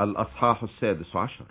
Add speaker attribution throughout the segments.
Speaker 1: الأصحاح 16.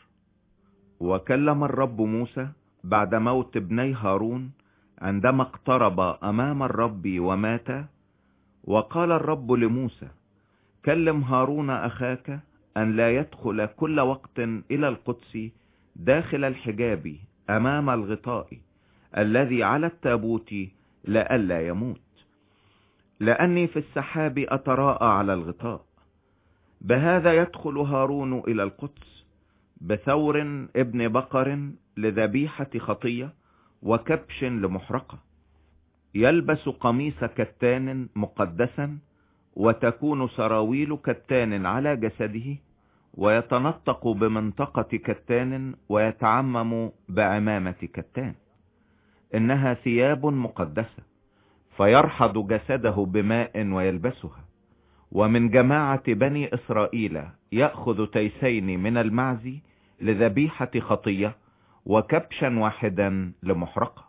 Speaker 1: وكلم الرب موسى بعد موت ابني هارون عندما اقترب أمام الرب ومات. وقال الرب لموسى: كلم هارون أخاك أن لا يدخل كل وقت إلى القدس داخل الحجاب أمام الغطاء الذي على التابوت لئلا يموت، لأني في السحاب أتراءى على الغطاء. بهذا يدخل هارون إلى القدس بثور ابن بقر لذبيحة خطية وكبش لمحرقة، يلبس قميص كتان مقدسا، وتكون سراويل كتان على جسده، ويتنطق بمنطقة كتان، ويتعمم بعمامة كتان. إنها ثياب مقدسة، فيرحض جسده بماء ويلبسها. ومن جماعة بني إسرائيل يأخذ تيسين من المعز لذبيحة خطية وكبشا واحدا لمحرقة.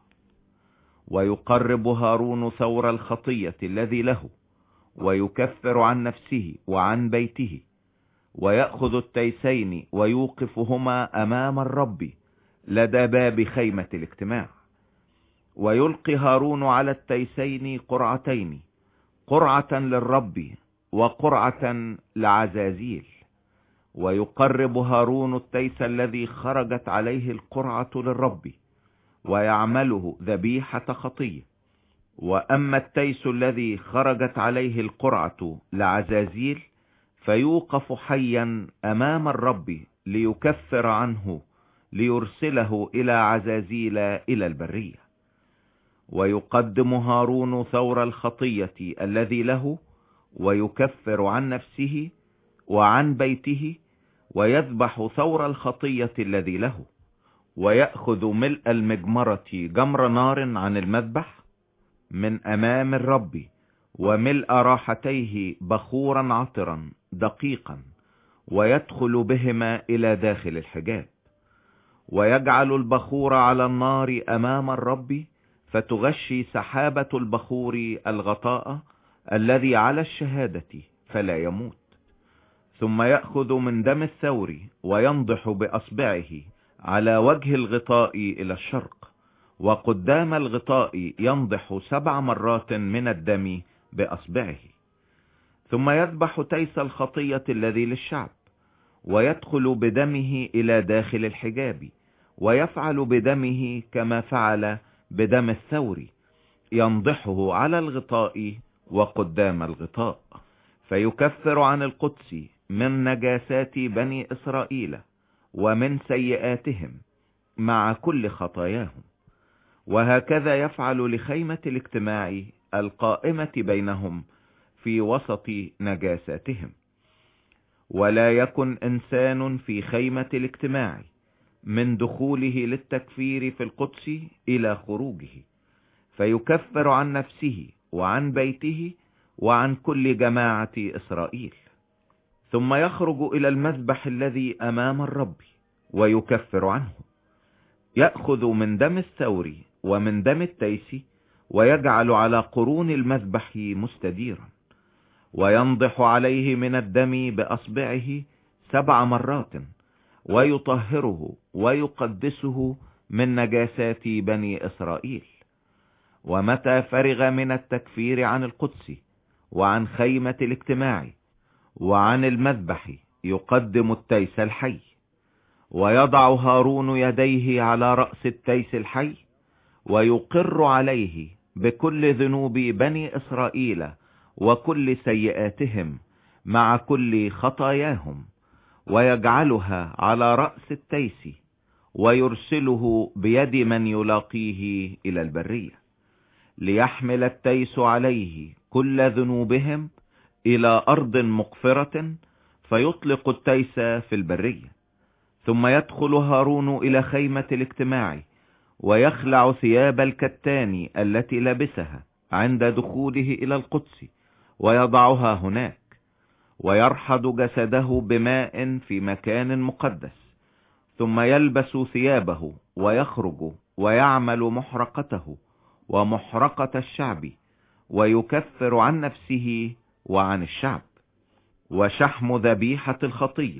Speaker 1: ويقرب هارون ثور الخطية الذي له، ويكفر عن نفسه وعن بيته، ويأخذ التيسين ويوقفهما أمام الرب لدى باب خيمة الاجتماع. ويلقي هارون على التيسين قرعتين، قرعة للرب وقرعة لعزازيل. ويقرب هارون التيس الذي خرجت عليه القرعة للرب، ويعمله ذبيحة خطية. وأما التيس الذي خرجت عليه القرعة لعزازيل فيوقف حيا أمام الرب ليكفر عنه، ليرسله إلى عزازيل إلى البرية. ويقدم هارون ثور الخطية الذي له، ويكفر عن نفسه وعن بيته، ويذبح ثور الخطية الذي له. ويأخذ ملء المجمرة جمر نار عن المذبح من أمام الرب، وملء راحتيه بخورا عطرا دقيقا، ويدخل بهما إلى داخل الحجاب. ويجعل البخور على النار أمام الرب، فتغشي سحابة البخور الغطاء الذي على الشهادة فلا يموت. ثم يأخذ من دم الثور وينضح بأصبعه على وجه الغطاء إلى الشرق، وقدام الغطاء ينضح 7 مرات من الدم بأصبعه. ثم يذبح تيس الخطية الذي للشعب، ويدخل بدمه إلى داخل الحجاب، ويفعل بدمه كما فعل بدم الثور، ينضحه على الغطاء وقدام الغطاء. فيكفر عن القدس من نجاسات بني إسرائيل ومن سيئاتهم مع كل خطاياهم. وهكذا يفعل لخيمة الاجتماع القائمة بينهم في وسط نجاساتهم. ولا يكن إنسان في خيمة الاجتماع من دخوله للتكفير في القدس إلى خروجه، فيكفر عن نفسه وعن بيته وعن كل جماعة إسرائيل. ثم يخرج إلى المذبح الذي أمام الرب ويكفر عنه. يأخذ من دم الثور ومن دم التيس، ويجعل على قرون المذبح مستديرا، وينضح عليه من الدم بأصبعه 7 مرات، ويطهره ويقدسه من نجاسات بني إسرائيل. ومتى فرغ من التكفير عن القدس وعن خيمة الاجتماع وعن المذبح يقدم التيس الحي. ويضع هارون يديه على رأس التيس الحي، ويقر عليه بكل ذنوب بني إسرائيل وكل سيئاتهم مع كل خطاياهم، ويجعلها على رأس التيس، ويرسله بيد من يلاقيه إلى البرية، ليحمل التيس عليه كل ذنوبهم إلى أرض مقفرة، فيطلق التيس في البرية. ثم يدخل هارون إلى خيمة الاجتماع، ويخلع ثياب الكتان التي لبسها عند دخوله إلى القدس، ويضعها هناك، ويرحض جسده بماء في مكان مقدس. ثم يلبس ثيابه ويخرج ويعمل محرقته ومحرقة الشعب، ويكفر عن نفسه وعن الشعب. وشحم ذبيحة الخطية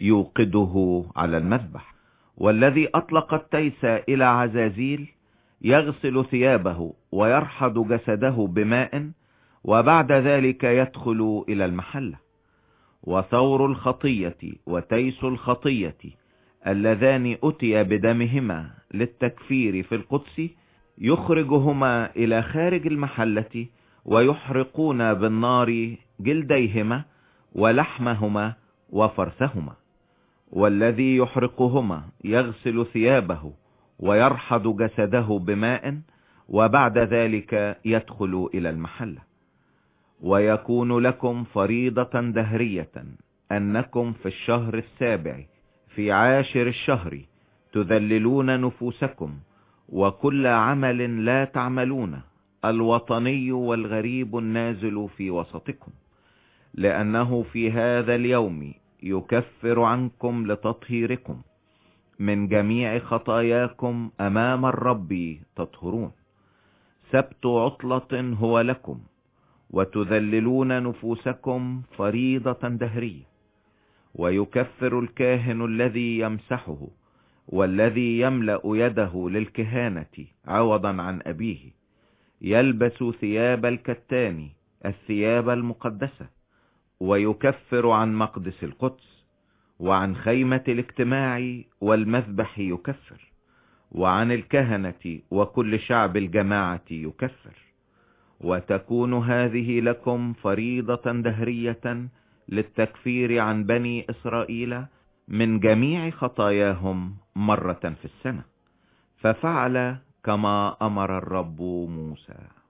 Speaker 1: يوقده على المذبح. والذي أطلق التيس إلى عزازيل يغسل ثيابه ويرحض جسده بماء، وبعد ذلك يدخل إلى المحلة. وثور الخطية وتيس الخطية اللذان أتي بدمهما للتكفير في القدس يخرجهما إلى خارج المحلة، ويحرقون بالنار جلديهما ولحمهما وفرثهما. والذي يحرقهما يغسل ثيابه ويرحض جسده بماء، وبعد ذلك يدخل إلى المحلة. ويكون لكم فريضة دهرية أنكم في الشهر السابع في عاشر الشهر تذللون نفوسكم، وكل عمل لا تعملون الوطني والغريب النازل في وسطكم، لأنه في هذا اليوم يكفر عنكم لتطهيركم من جميع خطاياكم أمام الرب تطهرون. سبت عطلة هو لكم، وتذللون نفوسكم فريضة دهرية. ويكفر الكاهن الذي يمسحه والذي يملأ يده للكهانة عوضا عن أبيه، يلبس ثياب الكتان الثياب المقدسة، ويكفر عن مقدس القدس، وعن خيمة الاجتماع والمذبح يكفر، وعن الكهنة وكل شعب الجماعة يكفر. وتكون هذه لكم فريضة دهرية للتكفير عن بني إسرائيل من جميع خطاياهم مرة في السنة. ففعل كما أمر الرب موسى.